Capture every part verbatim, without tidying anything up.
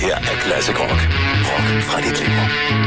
her er Classic Rock. Rock fra dit liv.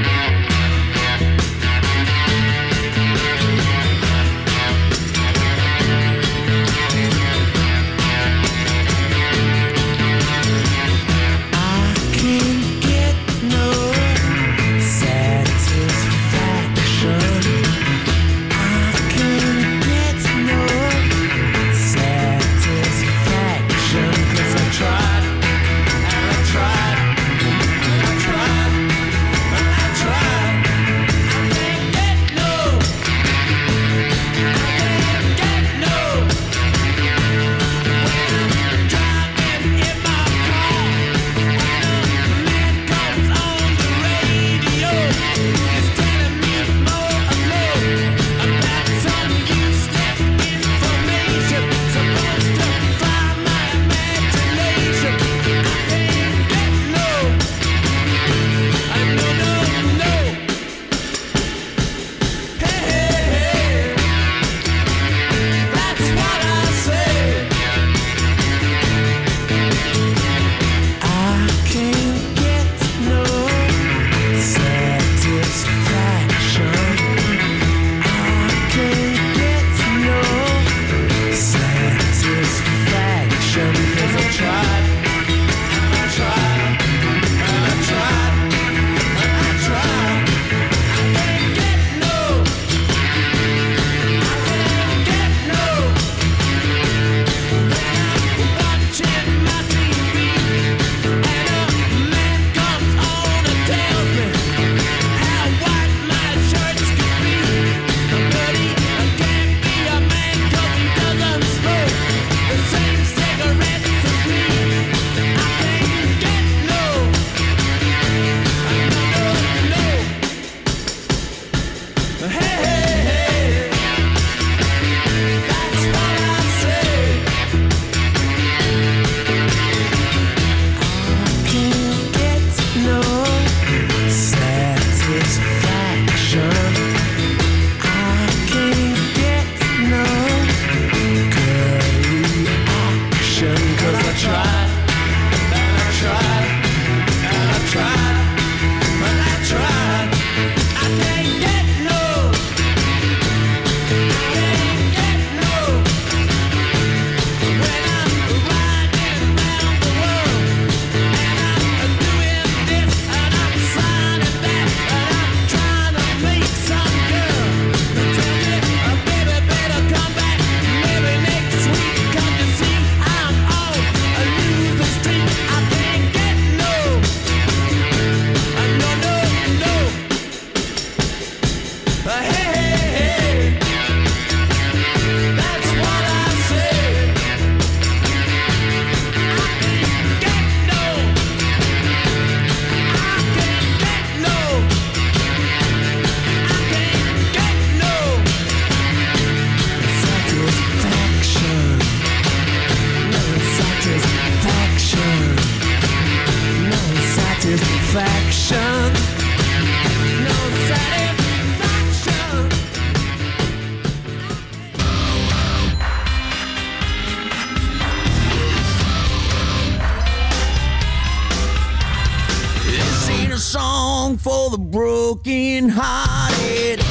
For the broken hearted,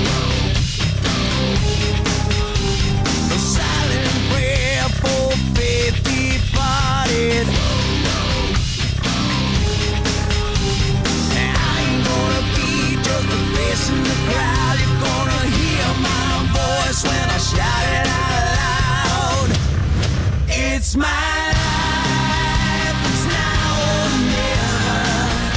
a silent prayer for faith departed. I ain't gonna be just a face in the crowd. You're gonna hear my voice when I shout it out loud. It's my life, it's now or never.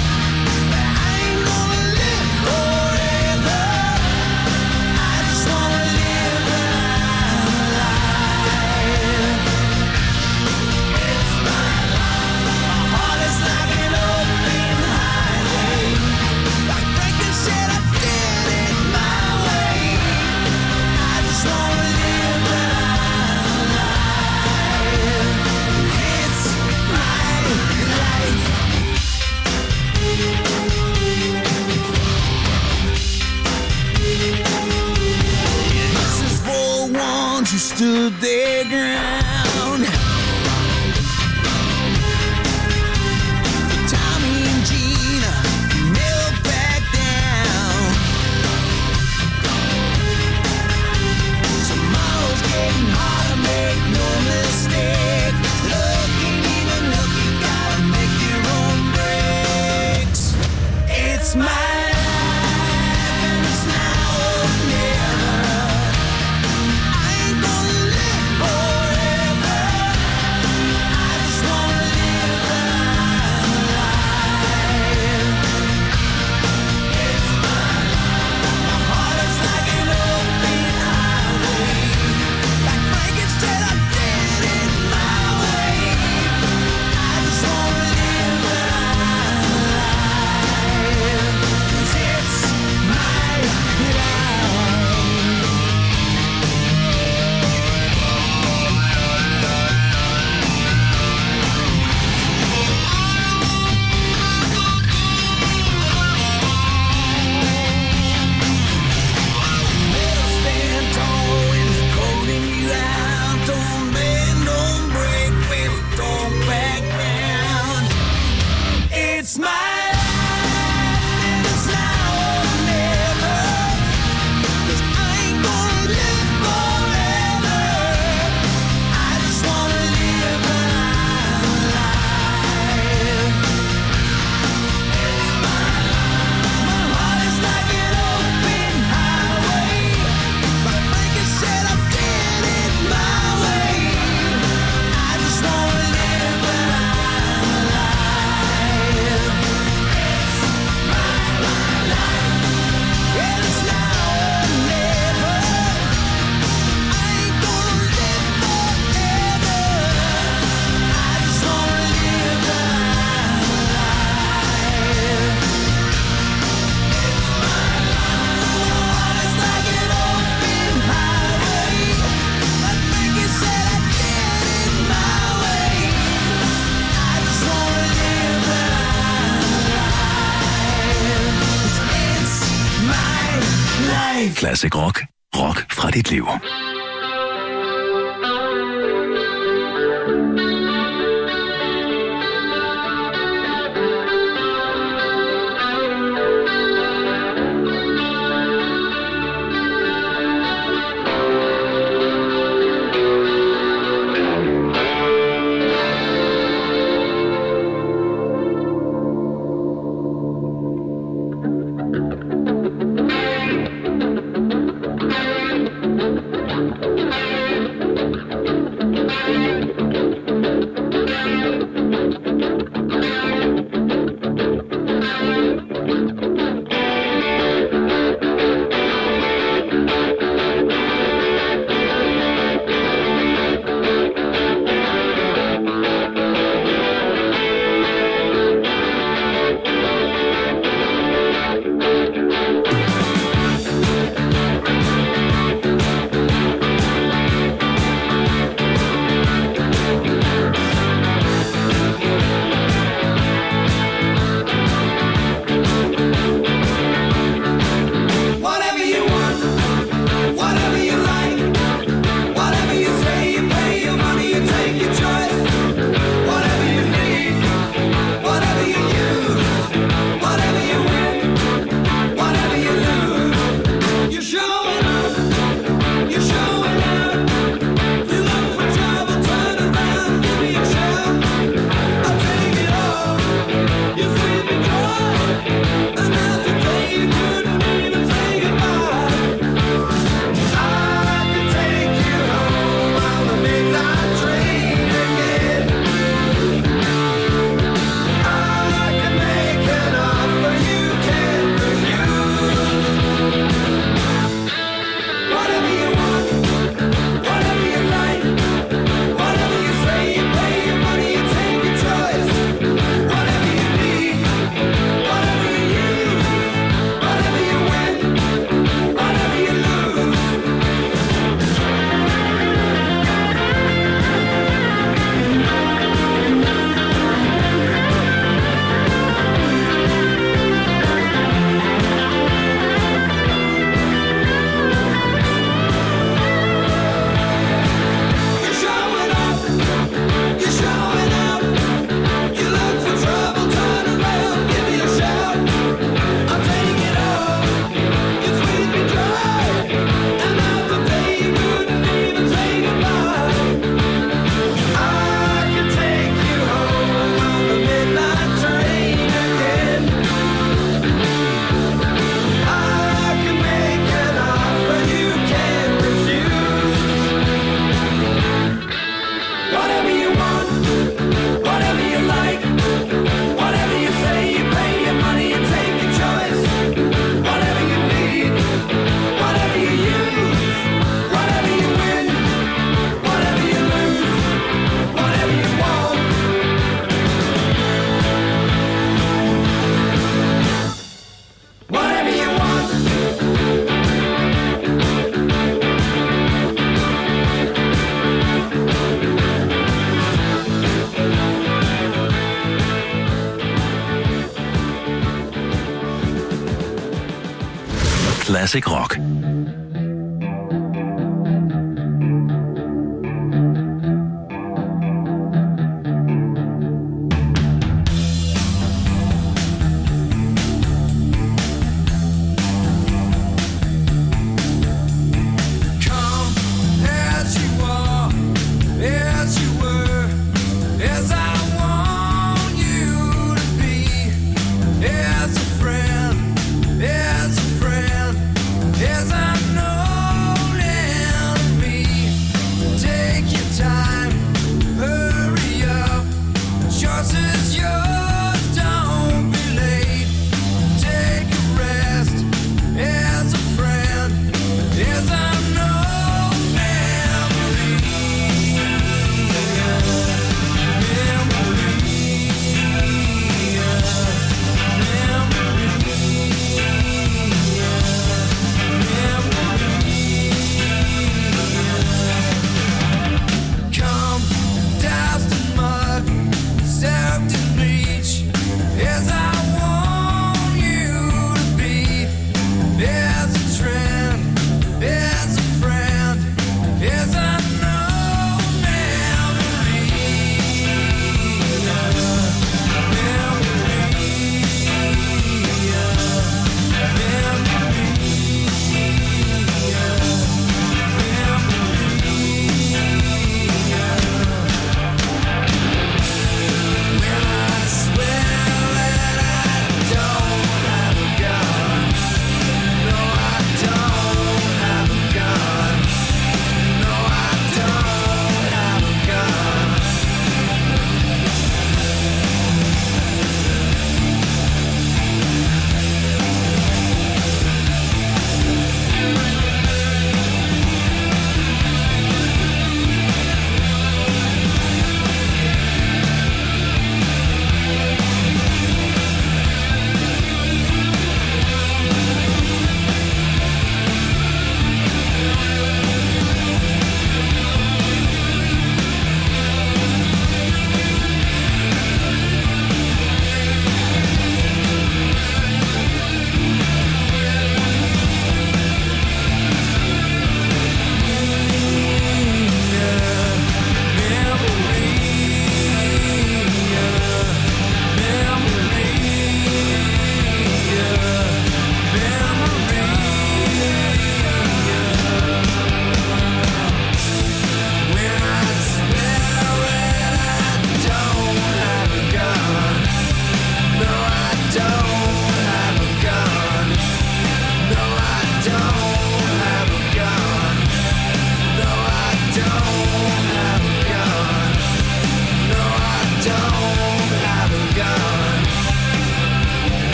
Who stood their ground. The time Live. Classic Rock. Rock fra dit liv. Classic Rock. As a friend, as a friend, as I know.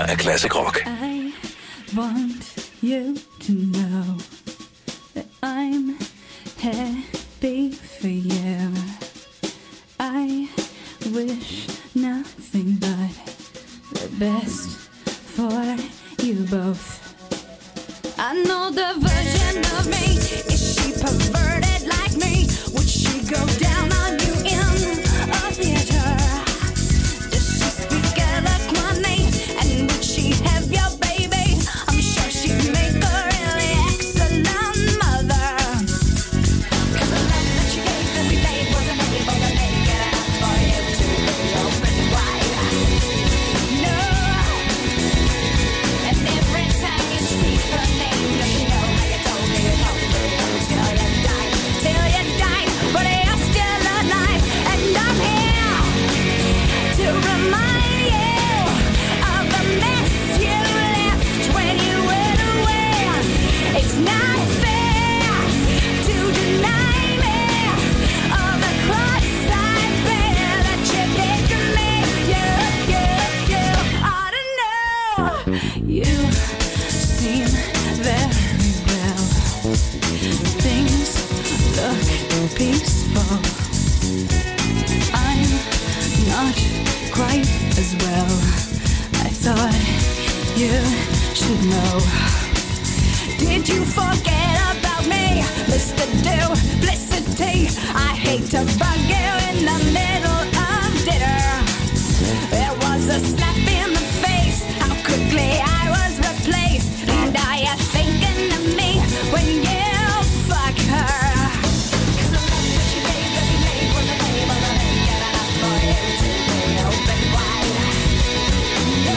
her af Classic Rock. I want you to know that I'm happy for you. I wish nothing but the best for you both. I know the version of me. Is she perverted like me? Would she go down on you in a theater? Does she speak eloquently? And would she have your baby? I'm sure she'd make a really excellent mother. Cause the love that she gave every day wasn't able to make it enough for you to be open wide. No. And every time you speak her name, does she know how you told me you told me till you died, till you died, but you're still alive, and I'm here to remind you of the mess you left when you went away. It's not fair to deny me of the cross I bear that you did to me. You, you, you ought to know. You seem very well. Things look peaceful. I'm not quite as well. I thought you should know. Did you forget about me, Mister Duplicity? I hate to bug you in the middle of dinner. There was a slap in the face, how quickly I was replaced. And are you thinking of me when you fuck her? Cause the love that you gave every day wasn't able to make it enough for you to be open wide. No.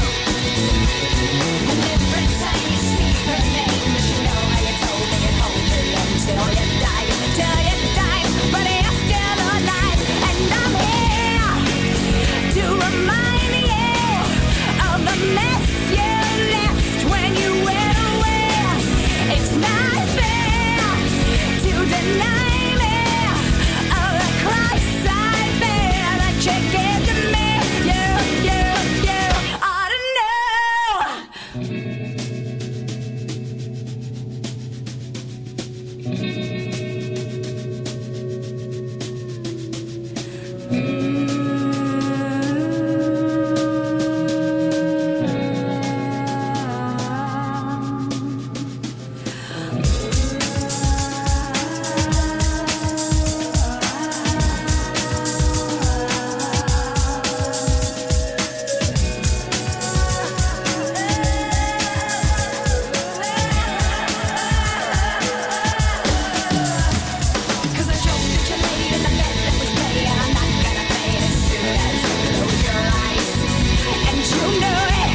And every time you speak her name, does she know how you told me you told me until you died, till you died, but you're still alive, and I'm here to remind you of the mess you left when you went away. It's not fair to deny me of the cross I bear that you gave to me. You, you, you ought to know. Cause I joked that you laid in the bed that was made, and I'm not gonna fade as soon as you close your eyes. And you know it.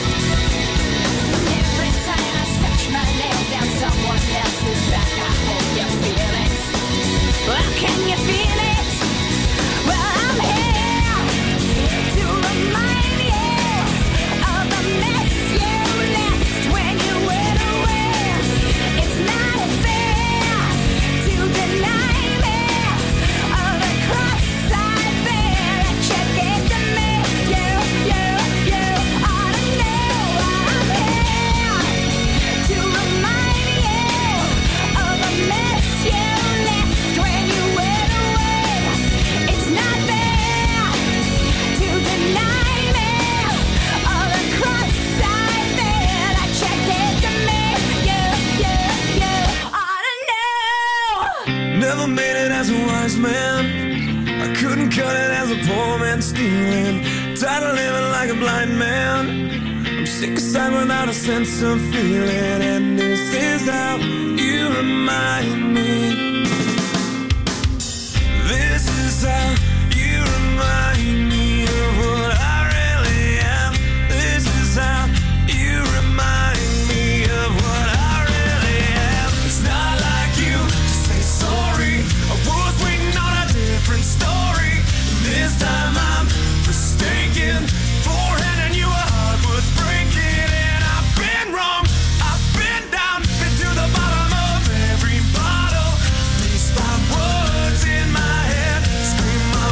Every time I stretch my nails down someone else's back, I hope you feel it. Well, can you feel it? Well, I'm here to remind you of the mess you left when you went away. It's not fair to deny me of the cross I bear that you gave to me. You, you, you ought to know I'm here to remind you of the mess you left when you went away. It's not fair to deny me of the cross I bear that you gave to me. You, you, you ought to know. Never made it as a wise man. I couldn't cut it as a poor man stealing. Tired of living like a blind man. I'm sick aside without a sense of feeling. And this is how you remind me. This is how you remind me of what I really am. This is how you remind me of what I really am. It's not like you to say sorry. I was waiting on a different story. This time I'm mistaken for handing you a heart worth breaking. And I've been wrong, I've been down, been to the bottom of every bottle. These five words in my head scream my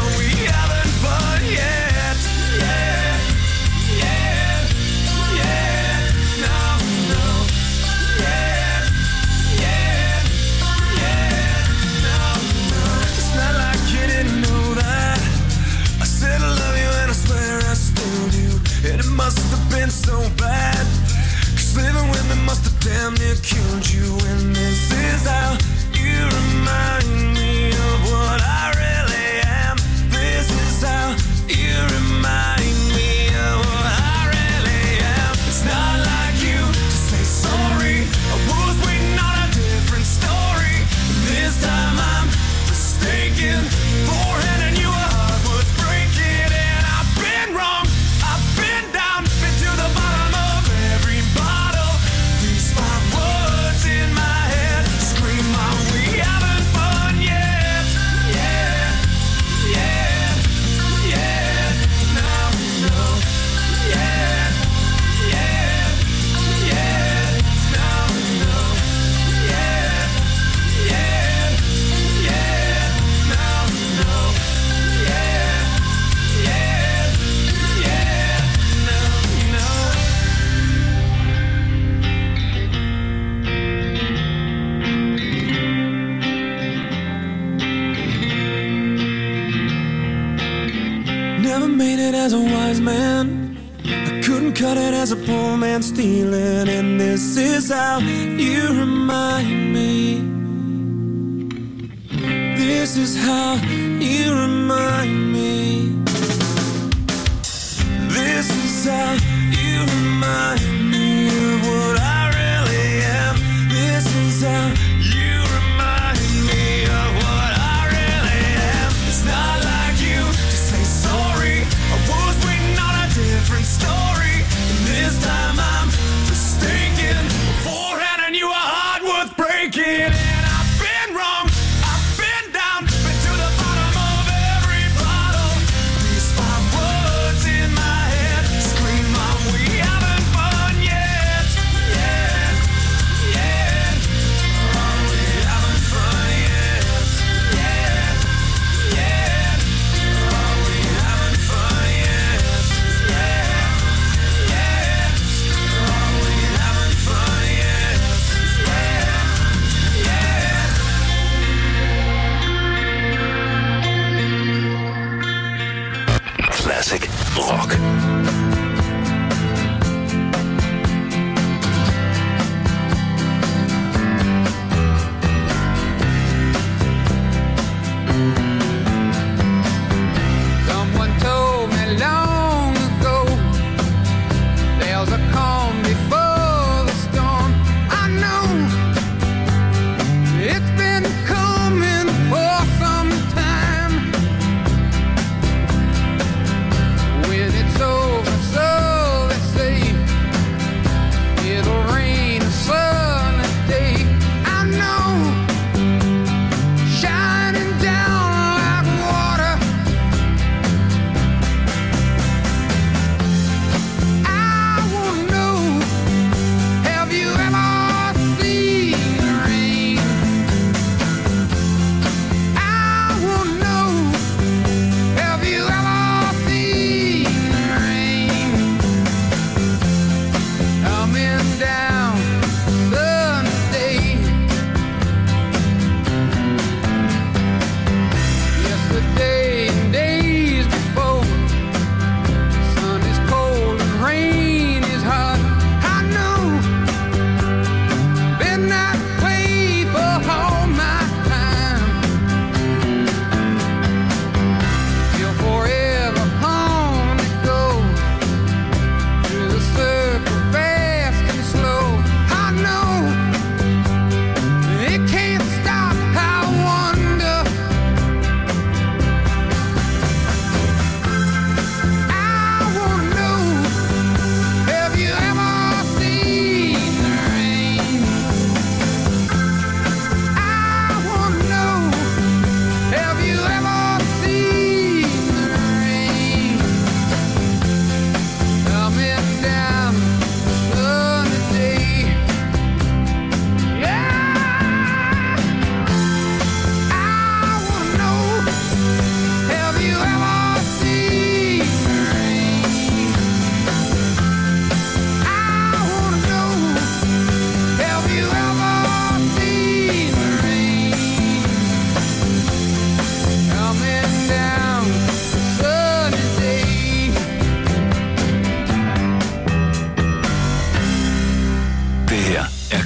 feeling so bad, 'cause living with me must have damn near killed you. And this is how you remind me of what I really am. This is how you remind me of what I really am. It's not like you to say sorry. I was waiting on a different story. This time I'm mistaken for handing you a heart worth breaking. And I've been wrong, I've been down, been to the bottom of every bottle. These five words in my head scream out, we haven't fun yet. Yeah, yeah, yeah, no, no, yeah, yeah, yeah, no, no, yeah, yeah, yeah, no, no, yeah, yeah, yeah, no, no. Never made it as a wise man. I couldn't cut it as a poor man stealing. And this is how you remind me. This is how you remind me. This is how you remind me of what I really am. This is how you remind me of what I really am. It's not like you to say sorry. I was waiting on a different story. And this time I'm mistaken for handing you a heart worth breaking. And I've been wrong, I've been down, been to the bottom of every bottle. These five words in my head scream out, we haven't fun yet. Yeah, yeah, are we having fun yet? Yeah, yeah, are we having fun yet? Yeah, yeah, are we having fun yet? Yeah, yeah. Classic Rock. Someone told me long ago there's a calm before the storm. I know it's been coming for some time. When it's over,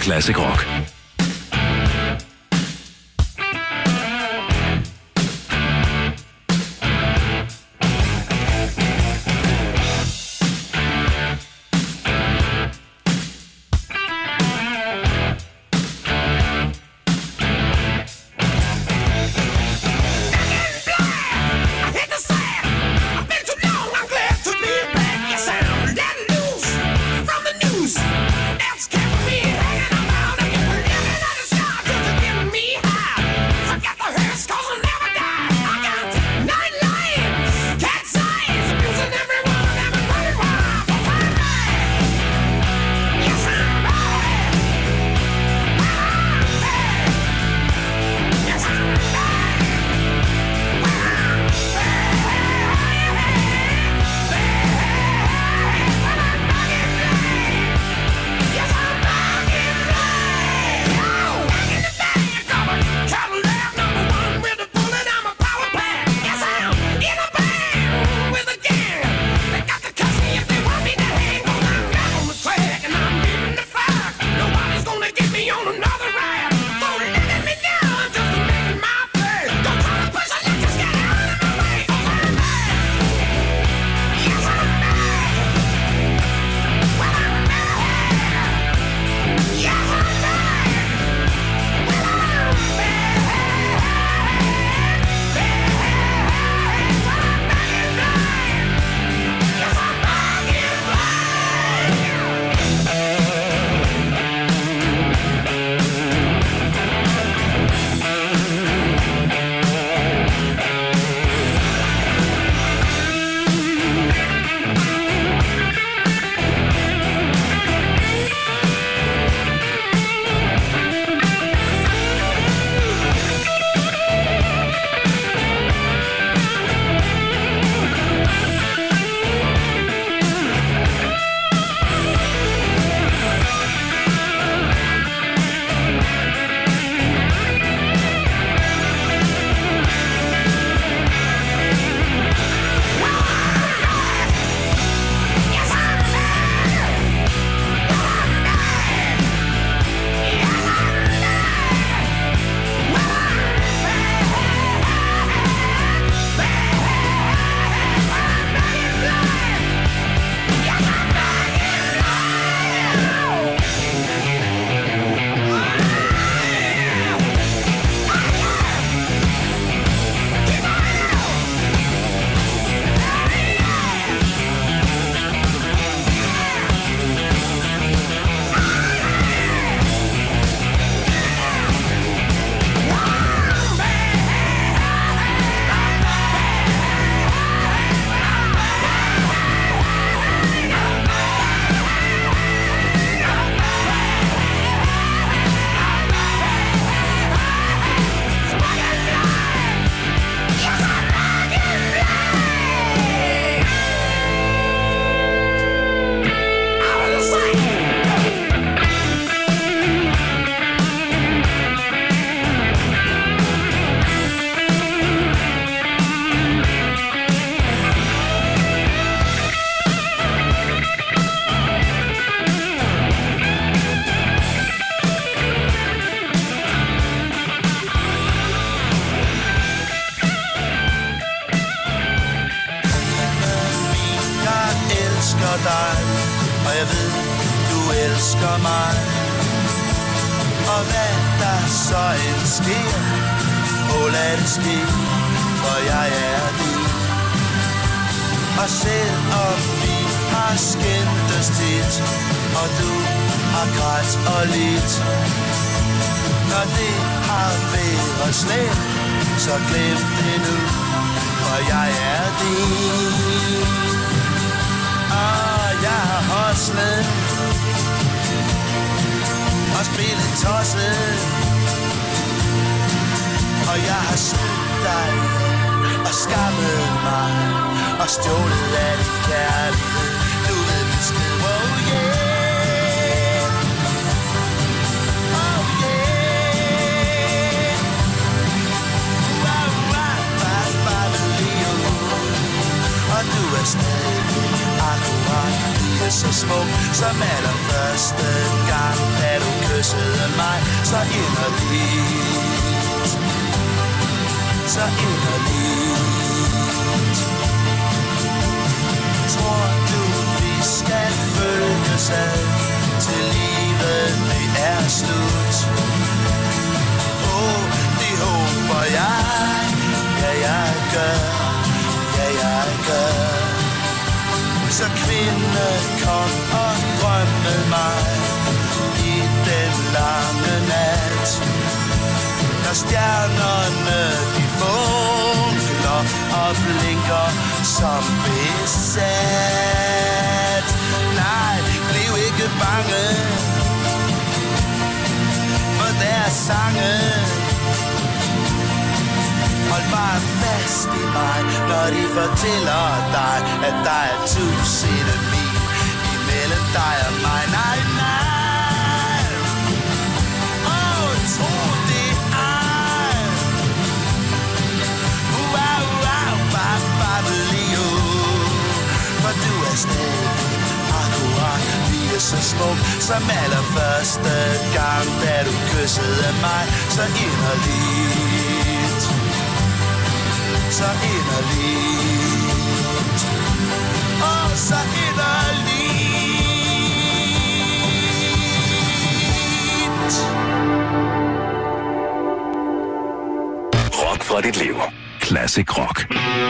Classic Rock. dig, og jeg ved, du elsker mig. Og hvad der så end sker, må lad det ske, for jeg er din. Og selvom vi har skændtes tit, og du har grædt og lidt, når det har været slemt, så glem det nu, for jeg er din. Og jeg har hostlet og spillet tosset, og jeg har snydt dig og skammet mig og stjålet af din kærlighed. Du ved besked, oh yeah, oh yeah. Og du er stadig akkurat lige så smuk som allerførste gang, da du kyssede mig så inderligt, så inderligt. Tror du, vi skal følges ad, til livet det er slut? Åh, oh, det håber jeg, ja jeg gør, ja jeg gør. Så kvinde, kom og drøm med mig i den lange nat, når stjernerne de funkler og blinker som besat. Nej, bliv ikke bange for deres sange. Hold bare fast i mig, når de fortæller dig, at der er tusinde mil imellem dig og mig. Nej, nej. Åh, oh, tro det ej. Wow, wow, wow, babbelio. For du er stadig akkurat lige så smuk som allerførste gang, da du kyssede mig så inderligt, så inderligt, åh, så inderligt. Rock fra dit liv. Classic rock.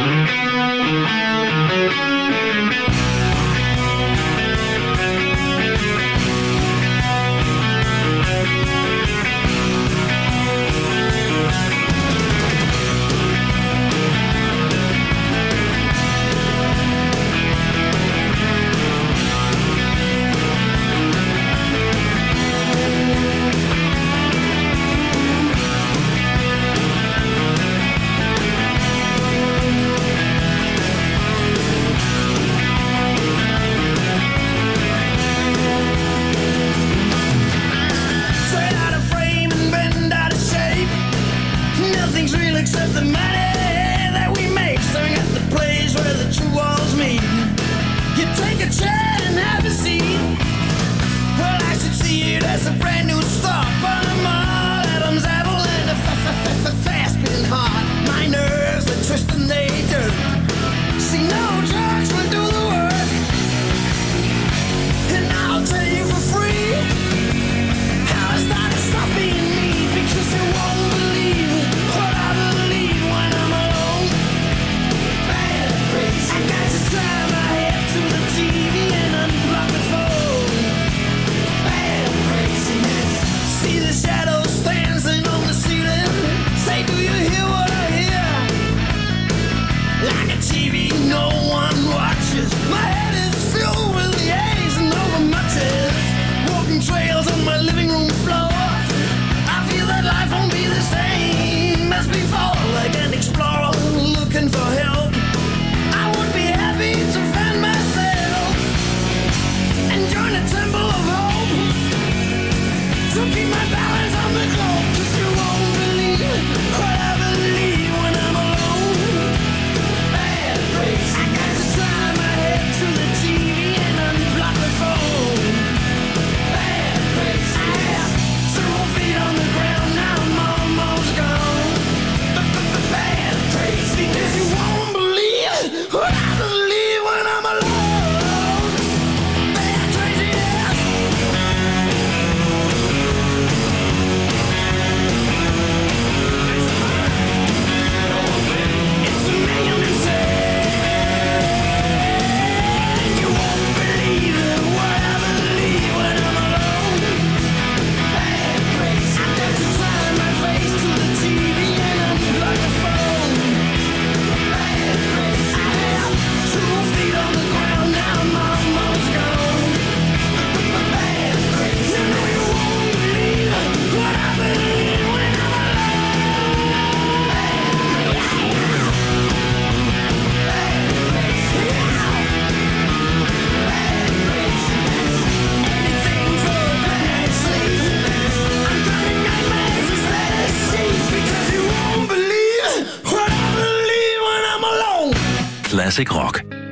Except the money that we make, staring at the place where the two walls meet. You take a chair and have a seat. Well, I should see it as a brand new stop on a mall. Adam's apple and a fast beating heart. My nerves are twisting, they do. See, no drugs will do the work, and I'll tell you for free how I started stopping me, because you won't believe what I believe when I'm alone. Bad crazy. I got to turn my head to the T V and unplug the phone. Bad craziness. See the shadows dancing on the ceiling. Say, do you hear what I hear? Like a T V no one watches. My head is filled with the A's and overmatches. Walking trails on my living room floor. I feel that life won't be the same as before. Like an explorer looking for help, I would be happy to find myself and join a temple of hope, to keep my balance on the globe. Cause you won't believe what I believe when I'm alone. Bad place. I got to turn my head to the T V and unplug the phone. Bad place. I have two feet on the ground, now I'm almost gone. Bad place. Because you won't believe what I believe when I'm alone. Bad crazy, yeah. It's a million insane. You won't believe what I believe when I'm alone. Bad place. I got to turn my face to the T V and unplug the phone. Bad place. I have two feet on the ground, now I'm almost gone. Bad place. You know you won't believe what I believe when I'm alone. Bad place. Anything for a good night's sleep. I'm dreaming nightmares instead of sleep, because you won't believe what I believe when I'm alone. Classic rock.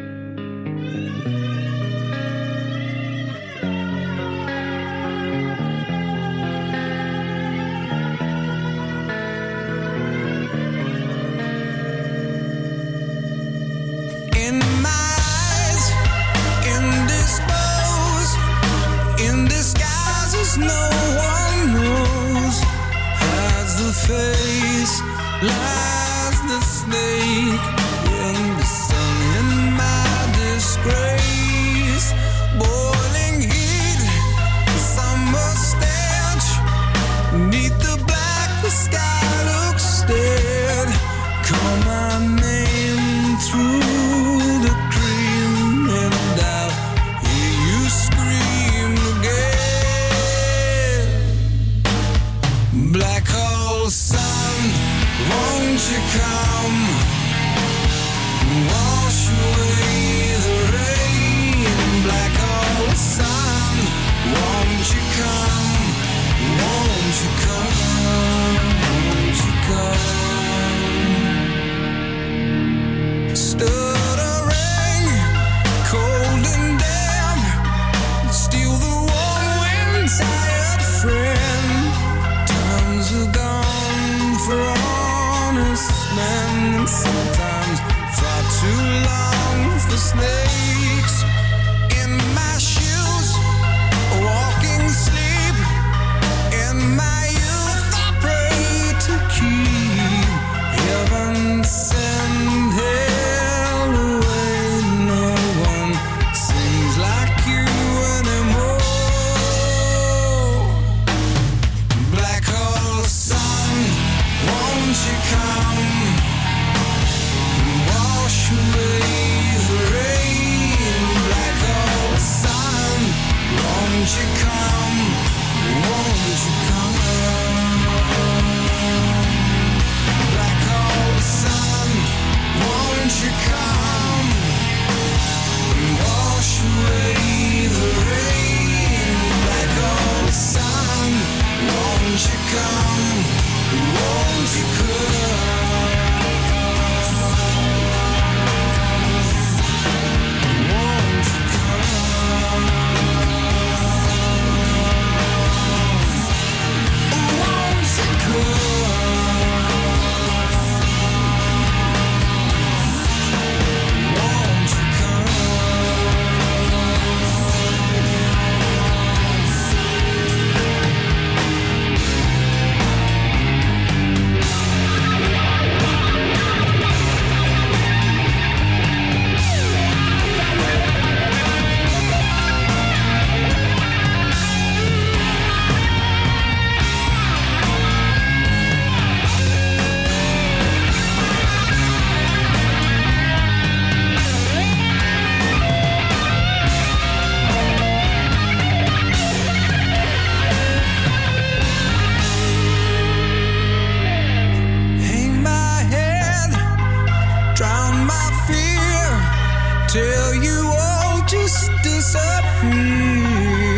lies the snake in the sun in my disgrace. Boiling heat, summer stench, neath the black the sky looks dead. Call my name through the cream and I'll hear you scream again. Black hole sun, won't you come? Wash away the rain. Black hole sun, won't you come? Won't you come? Won't you come? Stuttering, cold and damp, steal the warm wind, tired friend. Times are gone for honest men, and sometimes far too long for snakes. In my shoes, walking sleep. In my youth, I pray to keep heaven send hell away. No one sings like you anymore. Black hole sun, won't you come? Wash away the rain. Black hole sun, won't you come? Won't you come? Black hole sun, won't you come? Wash away the rain. Black hole sun, won't you come? Won't you come? Won't you come? Won't you come? Won't you come? Hang my head, drown my fear, till you all just disappear.